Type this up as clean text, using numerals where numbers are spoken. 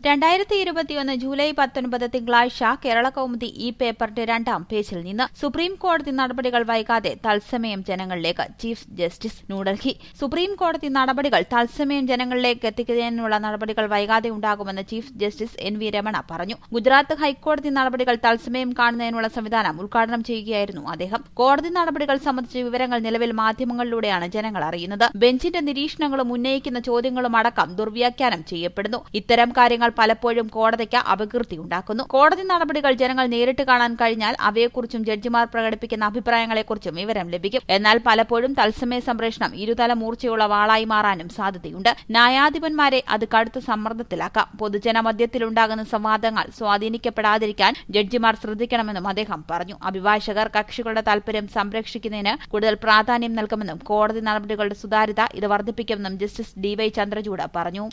2021 July 19 തിങ്കളാഴ്ച കേരള കൗമുദി ഈ പേപ്പറിന്റെ 2ാം പേജിൽ നിന്ന് സുപ്രീം കോടതി നടപടികൾ വൈകാതെ തത്സമയം ജനങ്ങളിലേക്ക് ചീഫ് ജസ്റ്റിസ് ന്യൂഡൽഹി. സുപ്രീം കോടതി നടപടികൾ തത്സമയം ജനങ്ങളിലേക്ക് എത്തിക്കുന്നതിനുള്ള നടപടികൾ വൈകാതെ ഉണ്ടാകുമെന്ന് ചീഫ് ജസ്റ്റിസ് NV രമണ പറഞ്ഞു. ഗുജറാത്ത് ഹൈക്കോടതി നടപടികൾ തത്സമയം കാണുന്നതിനുള്ള സംവിധാനം ഉദ്ഘാടനം ചെയ്യുകയായിരുന്നു അദ്ദേഹം. കോടതി നടപടികൾ സംബന്ധിച്ച വിവരങ്ങൾ നിലവിൽ മാധ്യമങ്ങളിലൂടെയാണ് ജനങ്ങൾ അറിയുന്നത്. ബെഞ്ചിന്റെ നിരീക്ഷണങ്ങളും ഉന്നയിക്കുന്ന ചോദ്യങ്ങളും അടക്കം ദുർവ്യാഖ്യാനം ചെയ്യപ്പെടുന്നു. ഇത്തരം കാര്യങ്ങൾ പലപ്പോഴും കോടതിക്ക് അപകീർത്തിയുണ്ടാക്കുന്നു. കോടതി നടപടികൾ ജനങ്ങൾ നേരിട്ട് കാണാൻ കഴിഞ്ഞാൽ അവയെക്കുറിച്ചും ജഡ്ജിമാർ പ്രകടിപ്പിക്കുന്ന അഭിപ്രായങ്ങളെക്കുറിച്ചും വിവരം ലഭിക്കും. എന്നാൽ പലപ്പോഴും തത്സമയ സംപ്രേഷണം ഇരുതല മൂർച്ചയുള്ള വാളായി മാറാനും സാധ്യതയുണ്ട്. ന്യായാധിപന്മാരെ അത് കടുത്ത സമ്മർദ്ദത്തിലാക്കാം. പൊതുജനമധ്യത്തിലുണ്ടാകുന്ന സംവാദങ്ങൾ സ്വാധീനിക്കപ്പെടാതിരിക്കാൻ ജഡ്ജിമാർ ശ്രദ്ധിക്കണമെന്നും അദ്ദേഹം പറഞ്ഞു. അഭിഭാഷകർ കക്ഷികളുടെ താൽപര്യം സംരക്ഷിക്കുന്നതിന് കൂടുതൽ പ്രാധാന്യം നൽകുമെന്നും കോടതി നടപടികളുടെ സുതാര്യത ഇത് വർദ്ധിപ്പിക്കുമെന്നും ജസ്റ്റിസ് DY ചന്ദ്രചൂഡ് പറഞ്ഞു.